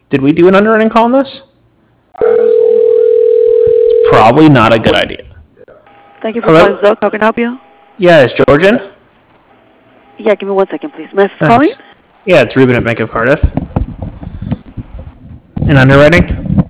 Did we do an underwriting call on this? It's probably not a good idea. Thank you for calling Zook. How can I help you? Yeah, it's Georgian. Yeah, give me 1 second, please. Miss calling? Yeah, it's Ruben at Bank of Cardiff. In underwriting?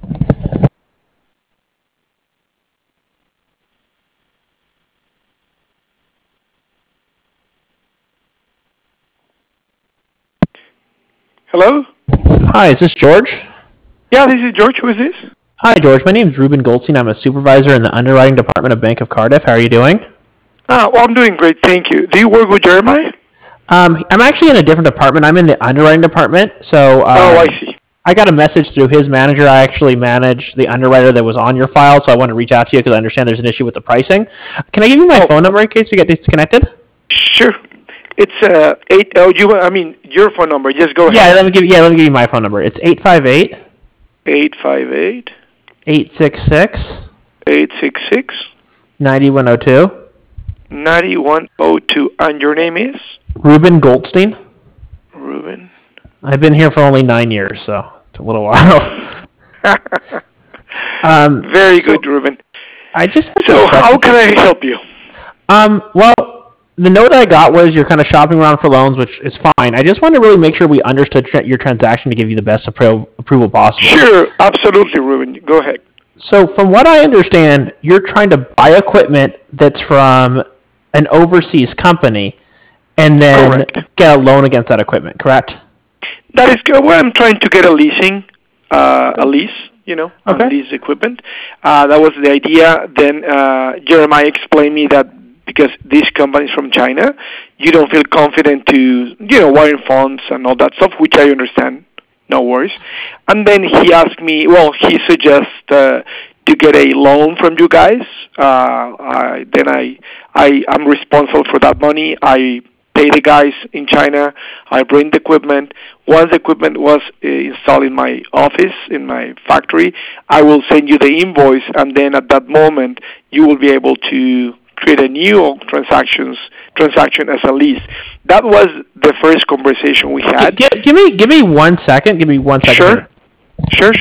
Hello? Hi, is this George? Yeah, this is George. Who is this? Hi, George. My name is Ruben Goldstein. I'm a supervisor in the underwriting department of Bank of Cardiff. How are you doing? Well, I'm doing great, thank you. Do you work with Jeremiah? I'm actually in a different department. I'm in the underwriting department. So I see. I got a message through his manager. I actually manage the underwriter that was on your file, so I want to reach out to you because I understand there's an issue with the pricing. Can I give you my phone number in case we get disconnected? Sure. It's your phone number. Just go ahead. Yeah, let me give you my phone number. It's 858 858 866 866 9102. 9102. And your name is? Ruben Goldstein. Ruben. I've been here for only 9 years, so it's a little while. Very good, Ruben. I just so how can I help you? Well, the note I got was you're kind of shopping around for loans, which is fine. I just wanted to really make sure we understood your transaction to give you the best approval possible. Sure, absolutely, Ruben. Go ahead. So from what I understand, you're trying to buy equipment that's from an overseas company and then get a loan against that equipment, correct? That is good. Well, I'm trying to get a lease, on lease equipment. That was the idea. Then Jeremiah explained me that because this company is from China, you don't feel confident to, wire funds and all that stuff, which I understand. No worries. And then he asked me, he suggests to get a loan from you guys. Then I'm responsible for that money. I pay the guys in China. I bring the equipment. Once the equipment was installed in my office, in my factory, I will send you the invoice, and then at that moment, you will be able to create a new transaction as a lease. That was the first conversation we had. Give me 1 second. Give me 1 second. Sure.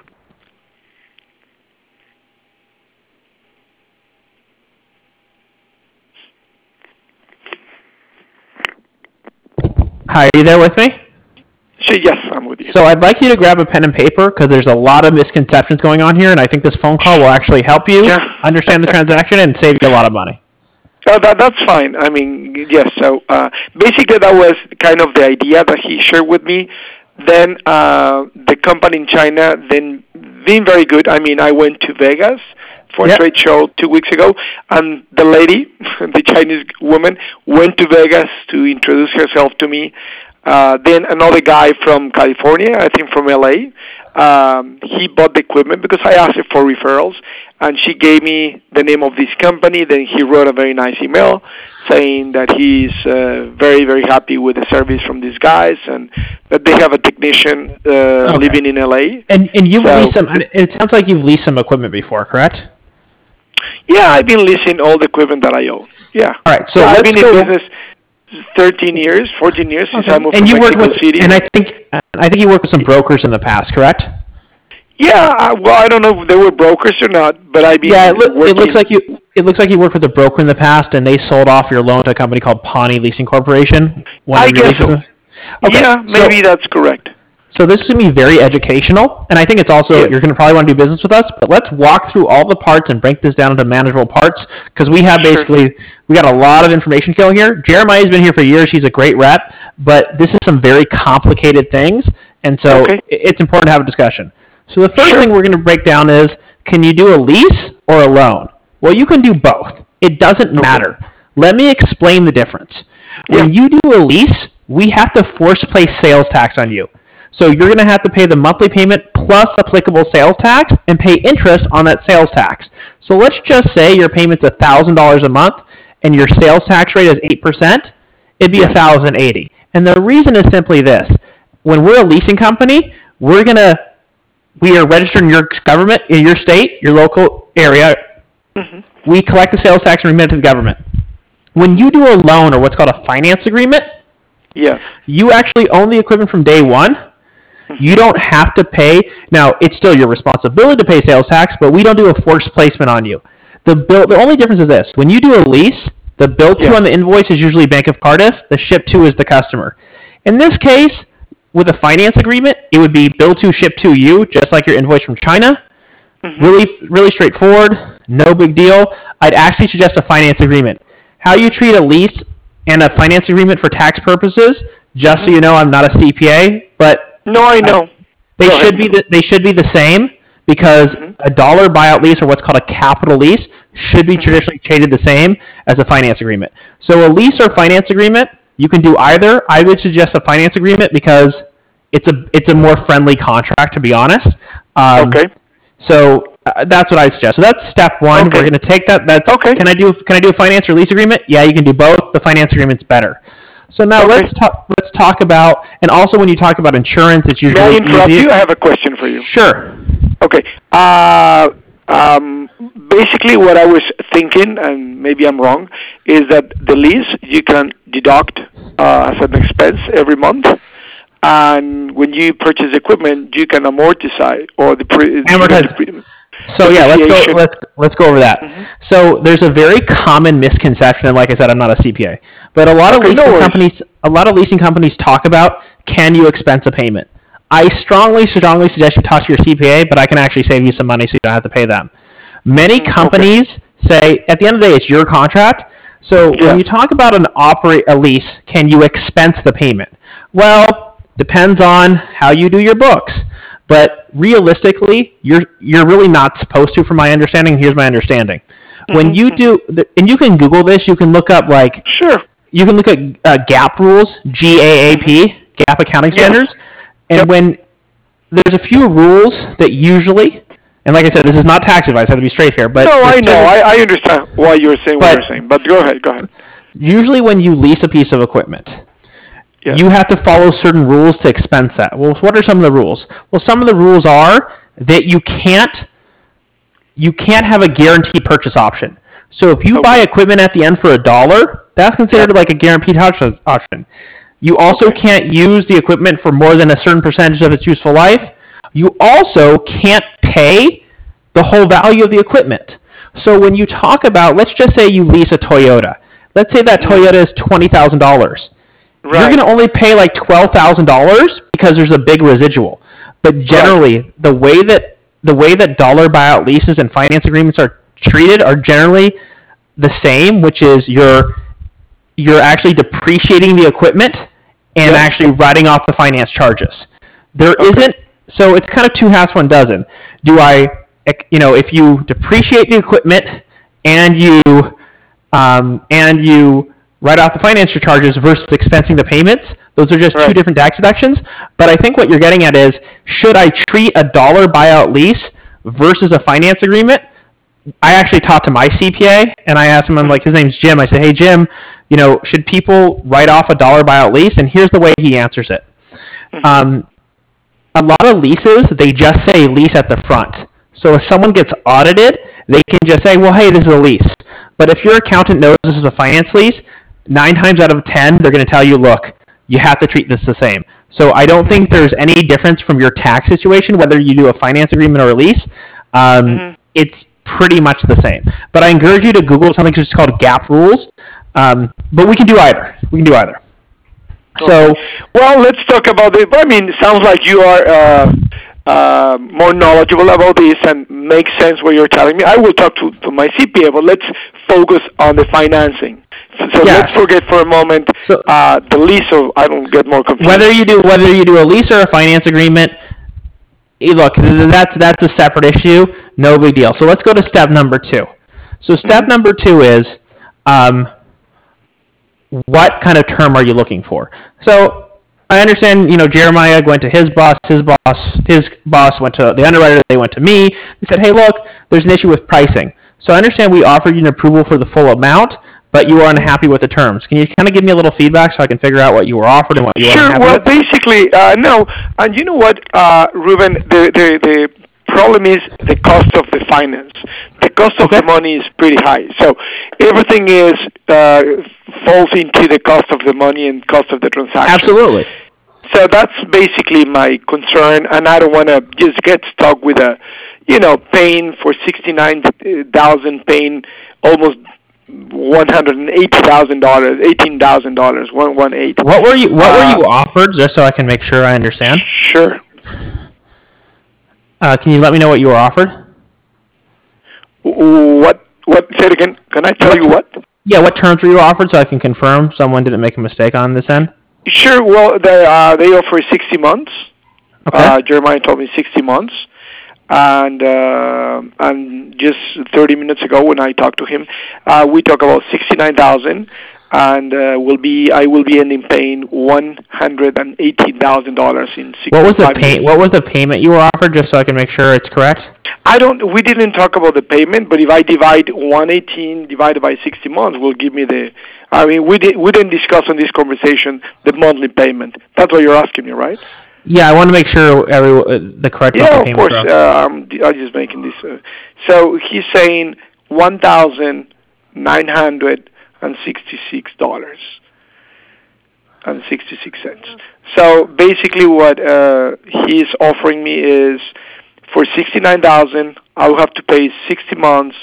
Hi, are you there with me? Yes, I'm with you. So I'd like you to grab a pen and paper because there's a lot of misconceptions going on here, and I think this phone call will actually help you understand the transaction and save you a lot of money. That's fine. I mean, yes. So basically that was kind of the idea that he shared with me. Then the company in China, then being very good. I mean, I went to Vegas for a trade show 2 weeks ago, and the lady, the Chinese woman, went to Vegas to introduce herself to me. Then another guy from California, I think from LA, he bought the equipment because I asked her for referrals, and she gave me the name of this company. Then he wrote a very nice email saying that he's very, very happy with the service from these guys and that they have a technician living in LA. And you've leased some. It sounds like you've leased some equipment before, correct? Yeah, I've been leasing all the equipment that I own. Yeah. All right. So I've been in business 13 years, 14 years since I moved to Mexico City. And I think you worked with some brokers in the past, correct? Yeah, I don't know if they were brokers or not, but I've been working. It looks like you worked with a broker in the past, and they sold off your loan to a company called Pawnee Leasing Corporation. I guess so. Okay, yeah, maybe that's correct. So this is going to be very educational, and I think it's also, you're going to probably want to do business with us, but let's walk through all the parts and break this down into manageable parts, because we have we got a lot of information killing here. Jeremiah's been here for years. He's a great rep, but this is some very complicated things, and so it's important to have a discussion. So the first thing we're going to break down is, can you do a lease or a loan? Well, you can do both. It doesn't matter. Let me explain the difference. When you do a lease, we have to force place sales tax on you. So you're going to have to pay the monthly payment plus applicable sales tax and pay interest on that sales tax. So let's just say your payment's $1,000 a month and your sales tax rate is 8%. It'd be $1,080. And the reason is simply this. When we're a leasing company, we are registered in your government, in your state, your local area. Mm-hmm. We collect the sales tax and remit it to the government. When you do a loan or what's called a finance agreement, you actually own the equipment from day one. You don't have to pay. Now, it's still your responsibility to pay sales tax, but we don't do a forced placement on you. The only difference is this. When you do a lease, the bill to on the invoice is usually Bank of Cardiff. The ship to is the customer. In this case, with a finance agreement, it would be bill to, ship to you, just like your invoice from China. Really straightforward. No big deal. I'd actually suggest a finance agreement. How you treat a lease and a finance agreement for tax purposes, just so you know, I'm not a CPA, but no, I know. They should be the same, because a dollar buyout lease, or what's called a capital lease, should be traditionally treated the same as a finance agreement. So a lease or finance agreement, you can do either. I would suggest a finance agreement because it's a more friendly contract, to be honest. Okay. So that's what I suggest. So that's step one. Okay. We're going to take that. That's okay. Can I do a finance or lease agreement? Yeah, you can do both. The finance agreement's better. So now let's talk about, and also when you talk about insurance, it's usually May I interrupt easy. you? I have a question for you. Sure. Okay. Basically, what I was thinking, and maybe I'm wrong, is that the lease you can deduct as an expense every month, and when you purchase equipment, you can amortize amortize. So yeah, let's go over that. So there's a very common misconception, and like I said, I'm not a CPA, but a lot of leasing companies talk about, can you expense a payment? I strongly suggest you talk to your CPA, but I can actually save you some money so you don't have to pay them. Many companies say, at the end of the day, it's your contract. So when you talk about a lease, can you expense the payment? Well, depends on how you do your books. But realistically, you're really not supposed to, from my understanding. Here's my understanding. When you do, and you can Google this, you can look up you can look at GAAP rules, GAAP, GAAP accounting standards, and when there's a few rules that usually, and like I said, this is not tax advice, I have to be straight here. But no, I know, I understand why you're saying what you're saying, but go ahead. Usually when you lease a piece of equipment, you have to follow certain rules to expense that. Well, what are some of the rules? Well, some of the rules are that you can't have a guaranteed purchase option. So if you buy equipment at the end for $1, that's considered like a guaranteed purchase option. You also can't use the equipment for more than a certain percentage of its useful life. You also can't pay the whole value of the equipment. So when you talk about, let's just say you lease a Toyota. Let's say that Toyota is $20,000. Right. You're going to only pay like $12,000 because there's a big residual. But generally, the way that dollar buyout leases and finance agreements are treated are generally the same, which is you're actually depreciating the equipment and actually writing off the finance charges. There isn't, so it's kind of two halves, one dozen. If you depreciate the equipment and you write off the financial charges versus expensing the payments, those are just two different tax deductions. But I think what you're getting at is, should I treat a dollar buyout lease versus a finance agreement? I actually talked to my CPA, and I asked him, I'm like, his name's Jim. I said, hey, Jim, should people write off a dollar buyout lease? And here's the way he answers it. A lot of leases, they just say lease at the front. So if someone gets audited, they can just say, well, hey, this is a lease. But if your accountant knows this is a finance lease, 9 times out of 10, they're going to tell you, look, you have to treat this the same. So I don't think there's any difference from your tax situation, whether you do a finance agreement or a lease. It's pretty much the same. But I encourage you to Google something just called GAAP rules. But we can do either. Okay. So, well, let's talk about it. I mean, it sounds like you are more knowledgeable about this and makes sense what you're telling me. I will talk to my CPA, but let's focus on the financing. So let's forget for a moment the lease, so I don't get more confused. Whether you do a lease or a finance agreement, look, that's a separate issue. No big deal. So let's go to step number 2. So step number 2 is, what kind of term are you looking for? So I understand, Jeremiah went to his boss went to the underwriter, they went to me. They said, hey, look, there's an issue with pricing. So I understand we offered you an approval for the full amount, but you were unhappy with the terms. Can you kind of give me a little feedback so I can figure out what you were offered and what you were unhappy with? Sure. Well, basically, no. And you know what, Ruben, the problem is the cost of the finance. The cost of the money is pretty high. So everything falls into the cost of the money and cost of the transaction. Absolutely. So that's basically my concern, and I don't want to just get stuck with paying for $69,000, paying almost $180,000, $18,000, 118. What were you offered, just so I can make sure I understand? Sure. Can you let me know what you were offered? What? Say it again. Can I tell you what? Yeah, what terms were you offered, so I can confirm someone didn't make a mistake on this end? Sure. Well, they offer 60 months. Okay. Jeremiah told me 60 months, and just 30 minutes ago when I talked to him, we talked about 69,000, and I will be ending paying $118,000 in 65 What was the years. What was the payment you were offered, just so I can make sure it's correct? We didn't talk about the payment, but if I divide 118 divided by 60 months, will give me the. I mean, we didn't discuss in this conversation the monthly payment. That's what you're asking me, right? Yeah, I want to make sure the correct monthly payment. Yeah, of course. I'm just making this. So he's saying $1,966.66. So basically, what he's offering me is, for $69,000, I will have to pay 60 months,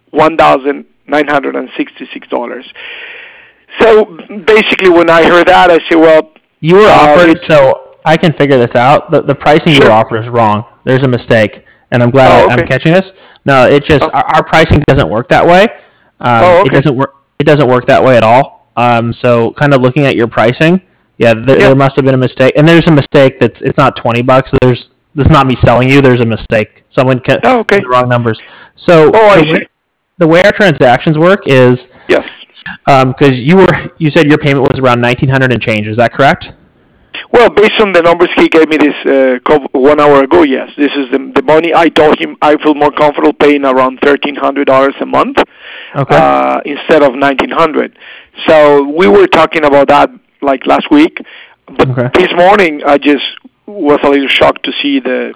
$1,966. So basically, when I heard that, I said, "Well, you were offered." So I can figure this out. The pricing you were offered is wrong. There's a mistake, and I'm glad I'm catching this. No, it just our pricing doesn't work that way. It doesn't work. It doesn't work that way at all. So kind of looking at your pricing, there must have been a mistake, and there's a mistake it's not $20. This is not me selling you. There's a mistake. Someone put the wrong numbers. So the way our transactions work is because you said your payment was around $1,900 and change. Is that correct? Well, based on the numbers he gave me this 1 hour ago, yes. This is the money. I told him I feel more comfortable paying around $1,300 a month instead of $1,900. So we were talking about that like last week, but this morning I just was a little shocked to see the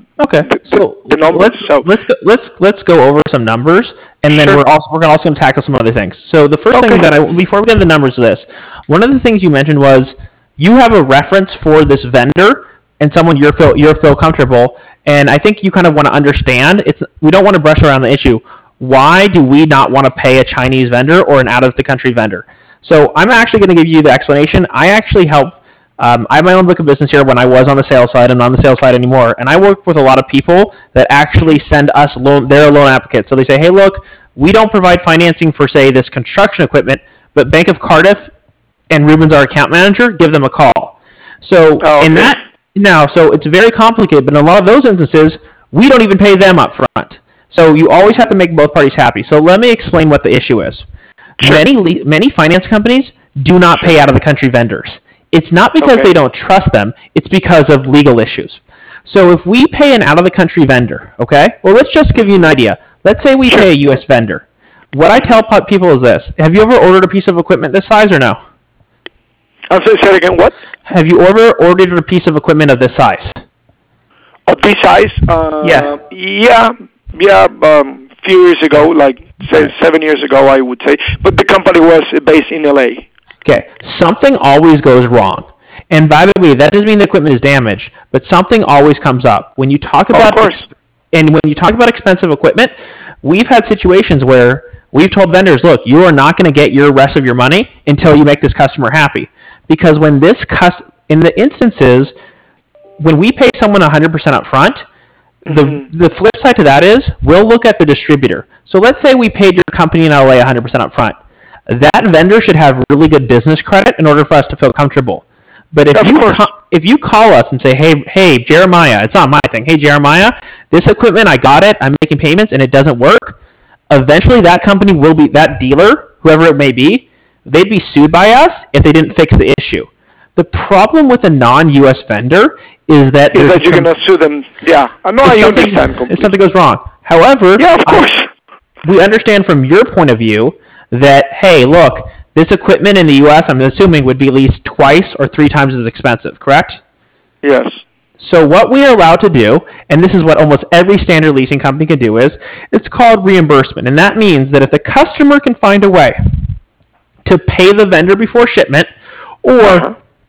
numbers. Let's go over some numbers, and then we're also going to tackle some other things. So the first thing before we get into the numbers of this, one of the things you mentioned was you have a reference for this vendor and someone you feel comfortable, and I think you kind of want to understand. We don't want to brush around the issue. Why do we not want to pay a Chinese vendor or an out-of-the-country vendor? So I'm actually going to give you the explanation. I actually help. I have my own book of business here. When I was on the sales side, I'm not on the sales side anymore, and I work with a lot of people that actually send us their loan applicants. So they say, hey, look, we don't provide financing for, say, this construction equipment, but Bank of Cardiff and Ruben's our account manager, give them a call. So so it's very complicated, but in a lot of those instances, we don't even pay them up front. So you always have to make both parties happy. So let me explain what the issue is. Many finance companies do not pay out-of-the-country vendors. It's not because they don't trust them. It's because of legal issues. So if we pay an out-of-the-country vendor, let's just give you an idea. Let's say we pay a U.S. vendor. What I tell people is this. Have you ever ordered a piece of equipment this size or no? I'm sorry, say it again, what? Have you ordered a piece of equipment of this size? Of this size? Yeah, few years ago, like 7 years ago, I would say. But the company was based in L.A. Okay, something always goes wrong. And by the way, that doesn't mean the equipment is damaged, but something always comes up. When you talk about expensive equipment, we've had situations where we've told vendors, look, you are not going to get your rest of your money until you make this customer happy. Because when in the instances, when we pay someone 100% up front, the flip side to that is we'll look at the distributor. So let's say we paid your company in LA 100% up front. That vendor should have really good business credit in order for us to feel comfortable. But if you call us and say, hey, Jeremiah, it's not my thing. Hey, Jeremiah, this equipment, I got it. I'm making payments, and it doesn't work. Eventually, that company will be, that dealer, whoever it may be, they'd be sued by us if they didn't fix the issue. The problem with a non-U.S. vendor is that you're going to sue them. Yeah, I know. I understand completely. If something goes wrong. However, of course, we understand from your point of view that, hey, look, this equipment in the U.S., I'm assuming, would be at least twice or 3 times as expensive, correct? Yes. So what we are allowed to do, and this is what almost every standard leasing company can do, is it's called reimbursement. And that means that if the customer can find a way to pay the vendor before shipment or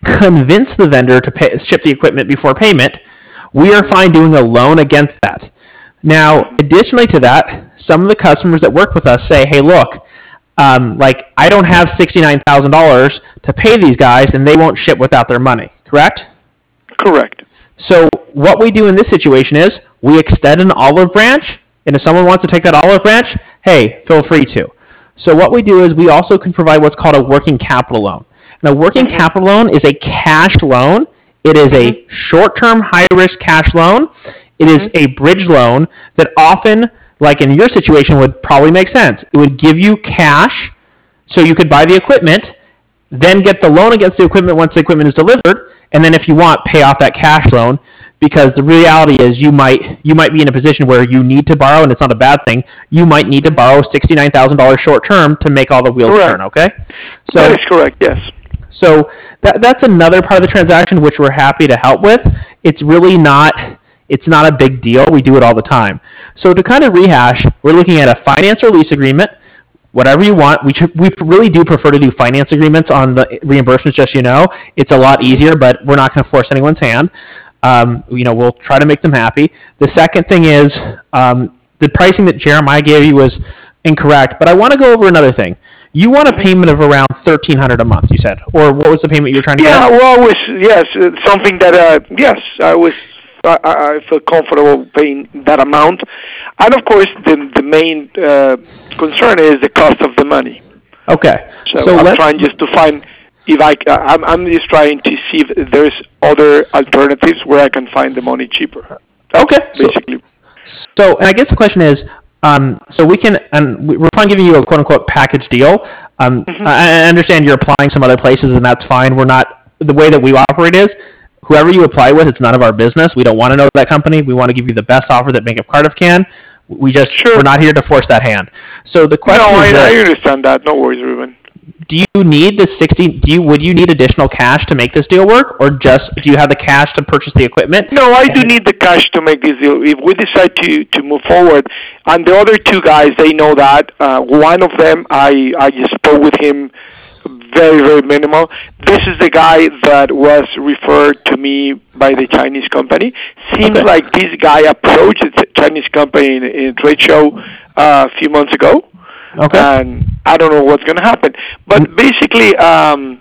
convince the vendor to ship the equipment before payment, we are fine doing a loan against that. Now, additionally to that, some of the customers that work with us say, hey, look, I don't have $69,000 to pay these guys, and they won't ship without their money, correct? Correct. So what we do in this situation is we extend an olive branch, and if someone wants to take that olive branch, hey, feel free to. So what we do is we also can provide what's called a working capital loan. And a working capital loan is a cash loan. It is a short-term, high-risk cash loan. It is a bridge loan that often, like in your situation, would probably make sense. It would give you cash so you could buy the equipment, then get the loan against the equipment once the equipment is delivered, and then if you want, pay off that cash loan, because the reality is you might be in a position where you need to borrow, and it's not a bad thing. You might need to borrow $69,000 short term to make all the wheels turn, okay? So that is correct, yes. So that's another part of the transaction which we're happy to help with. It's really not a big deal. We do it all the time. So to kind of rehash, we're looking at a finance or lease agreement, whatever you want. We really do prefer to do finance agreements on the reimbursements, just so you know. It's a lot easier, but we're not going to force anyone's hand. We'll try to make them happy. The second thing is the pricing that Jeremiah gave you was incorrect, but I want to go over another thing. You want a payment of around $1,300 a month, you said, or what was the payment you were trying to get? Yeah, well, something that I feel comfortable paying that amount, and of course the main concern is the cost of the money. Okay, so I'm trying just to find if I'm just trying to see if there's other alternatives where I can find the money cheaper. Okay, basically. So and I guess the question is, so we can, and we're fine giving you a quote-unquote package deal. I understand you're applying some other places, and that's fine. We're not, the way that we operate is, whoever you apply with, it's none of our business. We don't want to know that company. We want to give you the best offer that Makeup Cardiff can. We're not here to force that hand. So the question is this. I understand that. No worries, Ruben. Do you need the would you need additional cash to make this deal work, or just do you have the cash to purchase the equipment? No, I do need the cash to make this deal. If we decide to move forward, and the other two guys, they know that. One of them, I just spoke with him very, very minimal. This is the guy that was referred to me by the Chinese company. Seems like this guy approached the Chinese company in a trade show a few months ago. Okay. And I don't know what's going to happen. But basically, what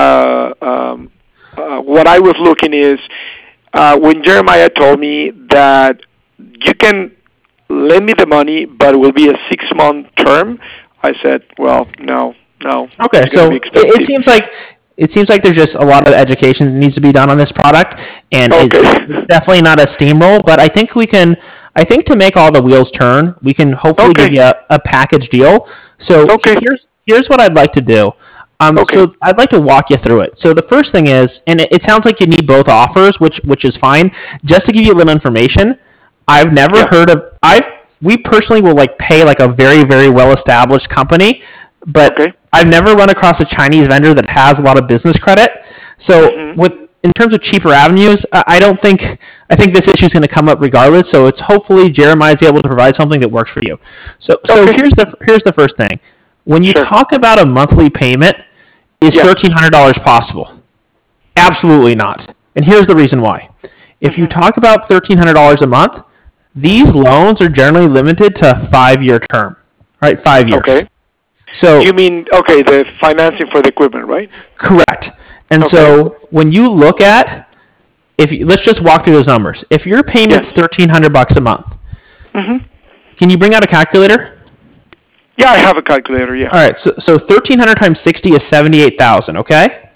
I was looking is, when Jeremiah told me that you can lend me the money, but it will be a 6-month term, I said, well, no. Okay, so it seems like there's just a lot of education that needs to be done on this product, and it's definitely not a steamroll. But I think to make all the wheels turn, we can hopefully give you a package deal. So here's what I'd like to do. So I'd like to walk you through it. So the first thing is, and it sounds like you need both offers, which is fine. Just to give you a little information, I've never heard of. We personally will pay a very, very well established company, but I've never run across a Chinese vendor that has a lot of business credit. So in terms of cheaper avenues, I think this issue is going to come up regardless. So it's hopefully Jeremiah's able to provide something that works for you. So here's the first thing. When you talk about a monthly payment, is $1,300 possible? Absolutely not. And here's the reason why. If you talk about $1,300 a month, these loans are generally limited to 5-year term, right? 5 years. Okay. So you mean the financing for the equipment, right? Correct. And so when you look at, let's just walk through those numbers. If your payment's $1,300 a month, can you bring out a calculator? Yeah, I have a calculator. Yeah. All right. So 1,300 times 60 is 78,000. Okay.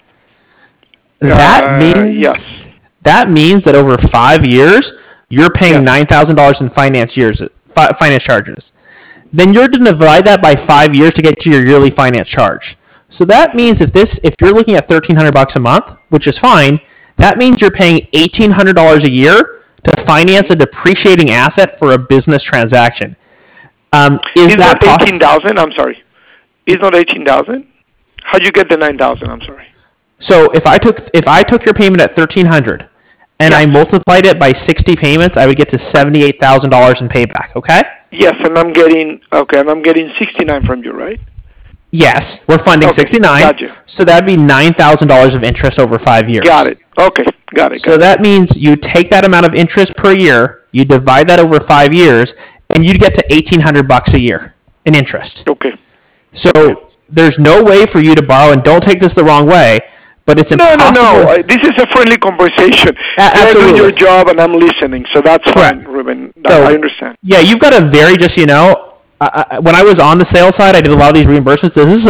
That means that over 5 years you're paying $9,000 in finance charges. Then you're going to divide that by 5 years to get to your yearly finance charge. So that means if you're looking at $1,300 a month, which is fine, that means you're paying $1,800 a year to finance a depreciating asset for a business transaction. Is that $18,000? I'm sorry. It's not $18,000. How'd you get the $9,000? I'm sorry. So if I took your payment at $1,300 and I multiplied it by 60 payments, I would get to $78,000 in payback. Okay. Yes, and I'm getting 69 from you, right? Yes, we're funding Okay, 69. gotcha. So that'd be $9,000 of interest over 5 years. Got it. Okay, got it. So that means you take that amount of interest per year, you divide that over 5 years, and you'd get to $1,800 a year in interest. Okay. So there's no way for you to borrow, and don't take this the wrong way, but it's impossible. No. This is a friendly conversation. Absolutely. You're doing your job, and I'm listening, so that's Correct. fine, Ruben. So, I understand. Yeah, you've got a very, just so you know, when I was on the sales side, I did a lot of these reimbursements. This is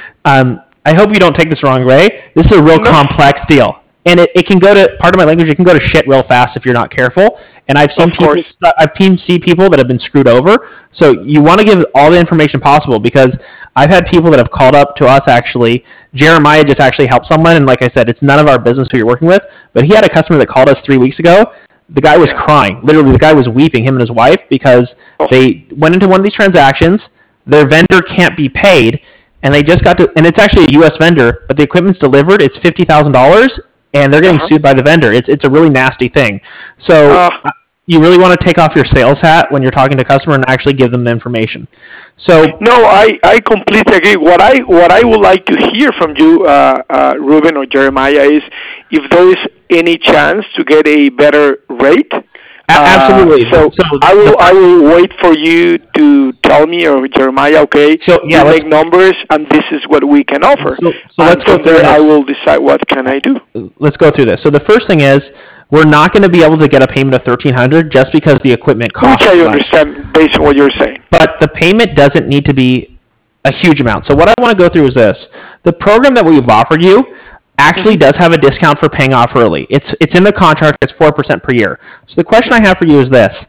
I hope you don't take this the wrong way. This is a real complex deal. And it can go to, part of my language, it can go to shit real fast if you're not careful. And I've seen see people that have been screwed over. So you want to give all the information possible, because I've had people that have called up to us actually. Jeremiah just actually helped someone, and like I said, it's none of our business who you're working with. But he had a customer that called us 3 weeks ago. The guy was crying. Literally, the guy was weeping, him and his wife, because they went into one of these transactions. Their vendor can't be paid, and they just got to, and it's actually a U.S. vendor, but the equipment's delivered. It's $50,000. And they're getting sued by the vendor. It's a really nasty thing. So you really want to take off your sales hat when you're talking to a customer and actually give them the information. So no, I completely agree. What I would like to hear from you, Ruben or Jeremiah, is if there is any chance to get a better rate. Absolutely. So I will wait for you to tell me, or Jeremiah. Okay. So yeah, let's make numbers, and this is what we can offer. So let's go through this. I will decide what can I do. Let's go through this. So the first thing is, we're not going to be able to get a payment of $1,300 just because the equipment costs. Which I understand based on what you're saying. But the payment doesn't need to be a huge amount. So what I want to go through is this: the program that we've offered you actually does have a discount for paying off early. It's in the contract. It's 4% per year. So the question I have for you is this: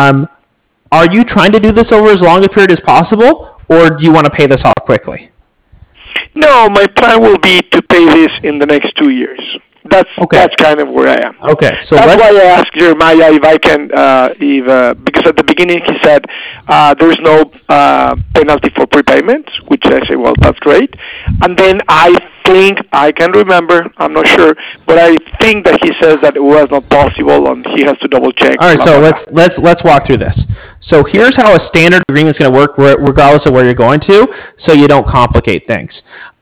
are you trying to do this over as long a period as possible, or do you want to pay this off quickly? No, my plan will be to pay this in the next 2 years. That's kind of where I am. Okay, so that's why I asked Jeremiah if I can, because at the beginning he said there's no penalty for prepayments, which I say, well, that's great. And then I think, I can remember, I'm not sure, but I think that he says that it was not possible, and he has to double check. All right, so let's walk through this. So here's how a standard agreement is going to work, regardless of where you're going to, so you don't complicate things.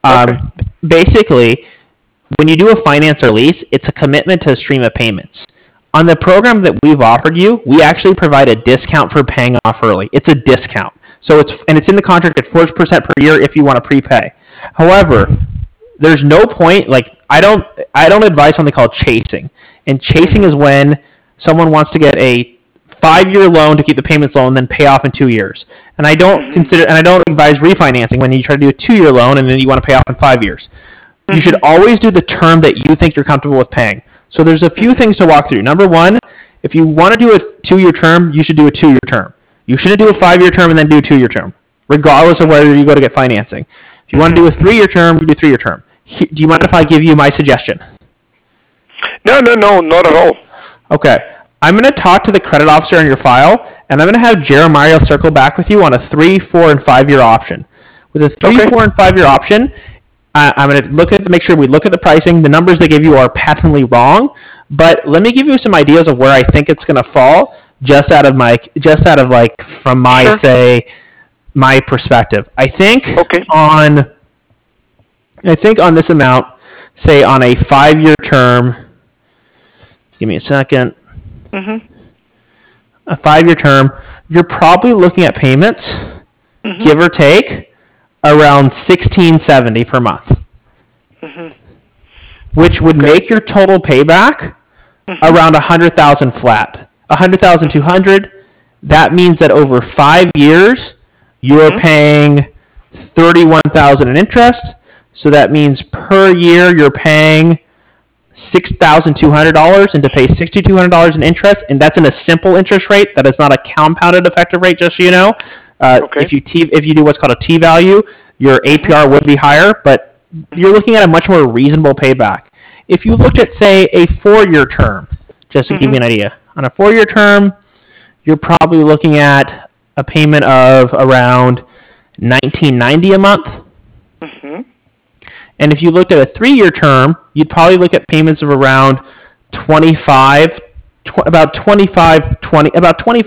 Basically, when you do a finance or lease, it's a commitment to a stream of payments. On the program that we've offered you, we actually provide a discount for paying off early. It's a discount. So it's in the contract at 4% per year if you want to prepay. However, there's no point, like I don't advise something called chasing. And chasing is when someone wants to get a 5-year loan to keep the payments low and then pay off in 2 years. And I don't advise refinancing when you try to do a 2-year loan and then you want to pay off in 5 years. You should always do the term that you think you're comfortable with paying. So there's a few things to walk through. Number one, if you want to do a 2-year term, you should do a 2-year term. You shouldn't do a 5-year term and then do a 2-year term, regardless of whether you go to get financing. If you want to do a 3-year term, you do a 3-year term. Do you mind if I give you my suggestion? No, not at all. Okay. I'm going to talk to the credit officer on your file, and I'm going to have Jeremiah circle back with you on a 3, 4, and 5-year option. With a 3, 4, and 5-year option, I'm going to make sure we look at the pricing. The numbers they give you are patently wrong, but let me give you some ideas of where I think it's going to fall, from my perspective. I think on this amount, say on a 5-year term. Give me a second. A 5-year term, you're probably looking at payments, give or take, around $1,670 per month, which would make your total payback around $100,000 flat, $100,200. That means that over 5 years, you are paying $31,000 in interest. So that means per year you're paying $6,200, and to pay $6,200 in interest, and that's in a simple interest rate. That is not a compounded effective rate, just so you know. If you do what's called a T-value, your APR would be higher, but you're looking at a much more reasonable payback. If you looked at, say, a 4-year term, just to give you an idea, on a 4-year term, you're probably looking at a payment of around $1,990 a month. And if you looked at a 3-year term, you'd probably look at payments of around $25.40,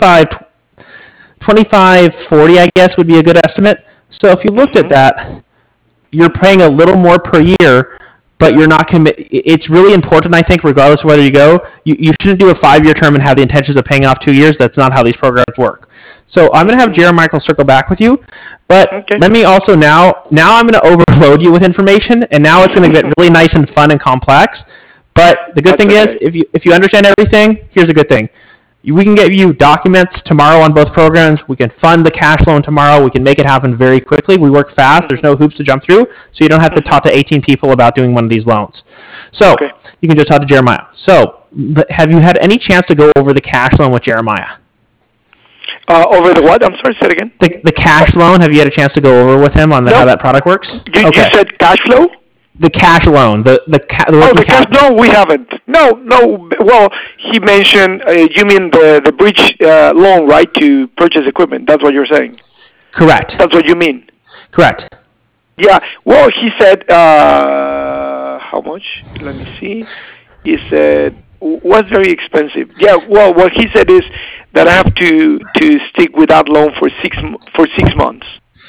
I guess, would be a good estimate. So if you looked at that, you're paying a little more per year, but you're not it's really important, I think, regardless of whether you go, you shouldn't do a 5-year term and have the intentions of paying off 2 years. That's not how these programs work. So I'm going to have Jeremiah circle back with you, but let me also now I'm going to overload you with information, and now it's going to get really nice and fun and complex. But the good thing is, if you understand everything, here's a good thing. We can get you documents tomorrow on both programs. We can fund the cash loan tomorrow. We can make it happen very quickly. We work fast. There's no hoops to jump through, so you don't have to talk to 18 people about doing one of these loans. So you can just talk to Jeremiah. So have you had any chance to go over the cash loan with Jeremiah? Over the what? I'm sorry, say it again. The cash loan, have you had a chance to go over with him on how that product works? You said cash flow? The cash loan, the cash. No, we haven't. No. Well, he mentioned. You mean the bridge loan, right, to purchase equipment? That's what you're saying. Correct. That's what you mean. Correct. Yeah. Well, he said how much? Let me see. He said was very expensive. Yeah. Well, what he said is that I have to stick with that loan for 6 months.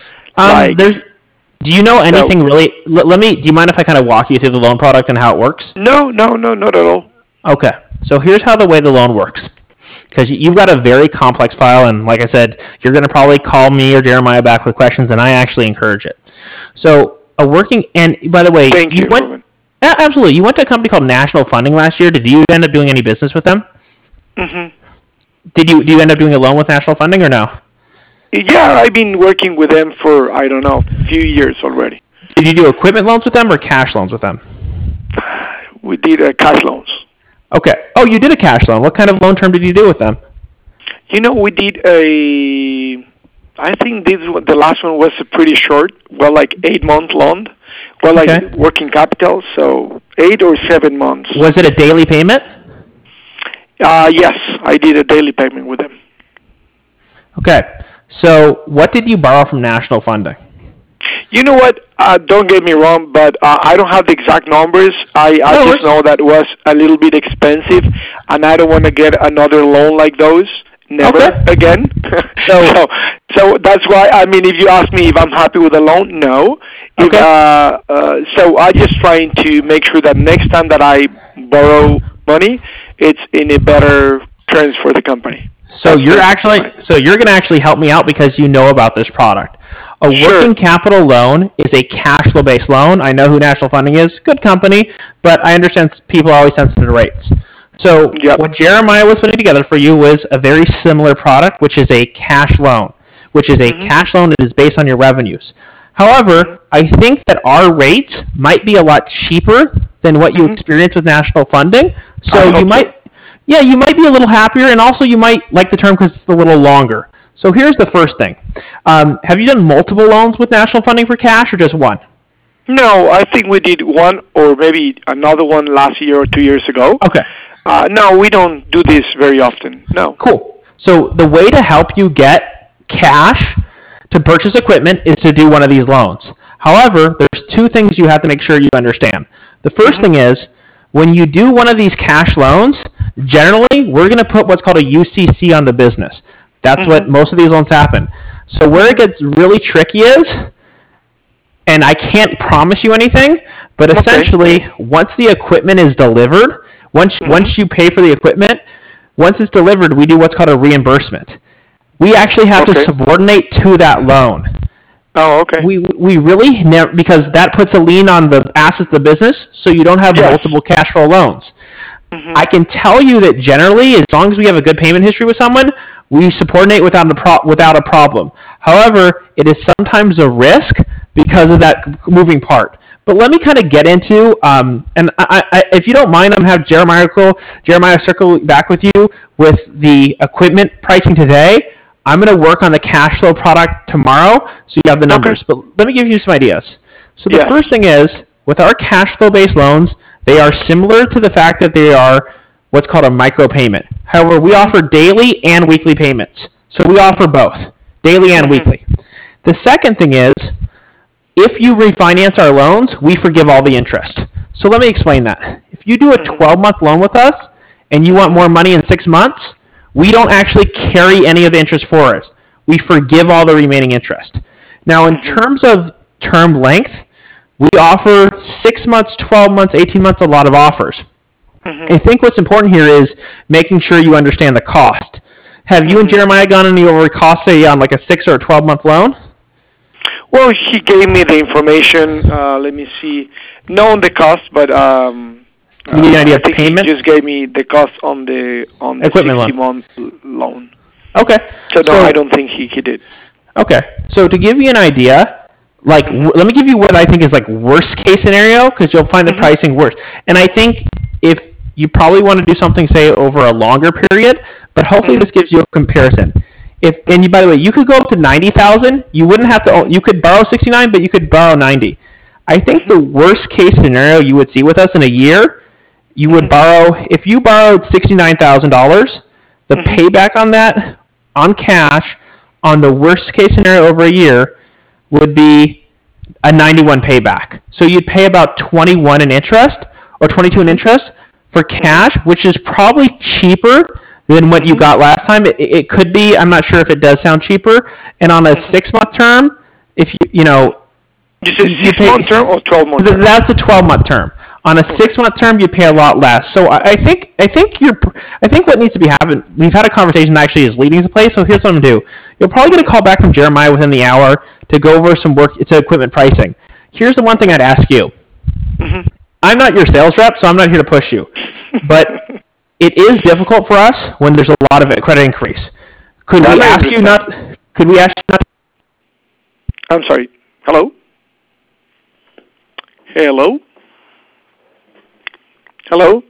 Do you know anything really? Do you mind if I kind of walk you through the loan product and how it works? No, not at all. Okay, so here's how the way the loan works. Because you've got a very complex file, and like I said, you're going to probably call me or Jeremiah back with questions, and I actually encourage it. So and by the way, Thank you went, absolutely. You went to a company called National Funding last year. Did you end up doing any business with them? Mm-hmm. Do you end up doing a loan with National Funding or no? Yeah, I've been working with them for, I don't know, a few years already. Did you do equipment loans with them or cash loans with them? We did cash loans. Okay. Oh, you did a cash loan. What kind of loan term did you do with them? We did I think the last one was pretty short, like 8-month loan. Like working capital, so 8 or 7 months. Was it a daily payment? Yes, I did a daily payment with them. Okay. So what did you borrow from National Funding? You know what? Don't get me wrong, but I don't have the exact numbers. I just know that it was a little bit expensive, and I don't want to get another loan like those. Never again. So that's why, if you ask me if I'm happy with the loan, no. So I'm just trying to make sure that next time that I borrow money, it's in a better terms for the company. So you're going to actually help me out because you know about this product. A working capital loan is a cash flow based loan. I know who National Funding is, good company, but I understand people are always sensitive to rates. So what Jeremiah was putting together for you was a very similar product, which is a cash loan, which is a cash loan that is based on your revenues. However, I think that our rates might be a lot cheaper than what you experience with National Funding. So you might be a little happier, and also you might like the term because it's a little longer. So here's the first thing. Have you done multiple loans with National Funding for cash or just one? No, I think we did one or maybe another one last year or 2 years ago. Okay. No, we don't do this very often. No. Cool. So the way to help you get cash to purchase equipment is to do one of these loans. However, there's 2 things you have to make sure you understand. The first thing is, when you do one of these cash loans, generally, we're going to put what's called a UCC on the business. That's what most of these loans happen. So where it gets really tricky is, and I can't promise you anything, but essentially, once the equipment is delivered, once you pay for the equipment, once it's delivered, we do what's called a reimbursement. We actually have to subordinate to that loan. Oh, okay. We really never, because that puts a lien on the assets of the business, so you don't have multiple cash flow loans. I can tell you that generally, as long as we have a good payment history with someone, we subordinate without a problem. However, it is sometimes a risk because of that moving part. But let me kind of get into, and I, if you don't mind, I'm going to have Jeremiah circle back with you with the equipment pricing today. I'm going to work on the cash flow product tomorrow, so you have the numbers. But let me give you some ideas. So the first thing is, with our cash flow based loans, they are similar to the fact that they are what's called a micropayment. However, we offer daily and weekly payments. So we offer both, daily and weekly. The second thing is, if you refinance our loans, we forgive all the interest. So let me explain that. If you do a 12-month loan with us and you want more money in 6 months, we don't actually carry any of the interest for us. We forgive all the remaining interest. Now, in terms of term length, we offer 6 months, 12 months, 18 months, a lot of offers. I think what's important here is making sure you understand the cost. Have you and Jeremiah gone any over costs, say, on like a 6 or a 12-month loan? Well, he gave me the information. Let me see. Not on the cost, but you need an idea of payment? He just gave me the cost on the equipment 60-month loan. Okay. So I don't think he did. Okay. So to give you an idea, like let me give you what I think is like worst case scenario, because you'll find the pricing worse. And I think if you probably want to do something, say, over a longer period, but hopefully this gives you a comparison. By the way, you could go up to 90,000. You wouldn't have to. You could borrow 69, but you could borrow 90. I think the worst case scenario you would see with us in a year, you would borrow, if you borrowed $69,000, the payback on that, on cash, on the worst case scenario over a year, would be a 91 payback. So you'd pay about 21 in interest, or 22 in interest for cash, which is probably cheaper than what you got last time. It could be. I'm not sure if it does sound cheaper. And on a 6-month term, if you know, you said 6-month term or 12-month term? That's a 12-month term. On a 6-month term, you pay a lot less. So I think what needs to be happening. We've had a conversation that actually is leading to place. So here's what I'm gonna do. You'll probably get a call back from Jeremiah within the hour to go over some work to equipment pricing. Here's the one thing I'd ask you. I'm not your sales rep, so I'm not here to push you. But it is difficult for us when there's a lot of credit increase. Could we ask you not? I'm sorry. Hello? Hello? Hello?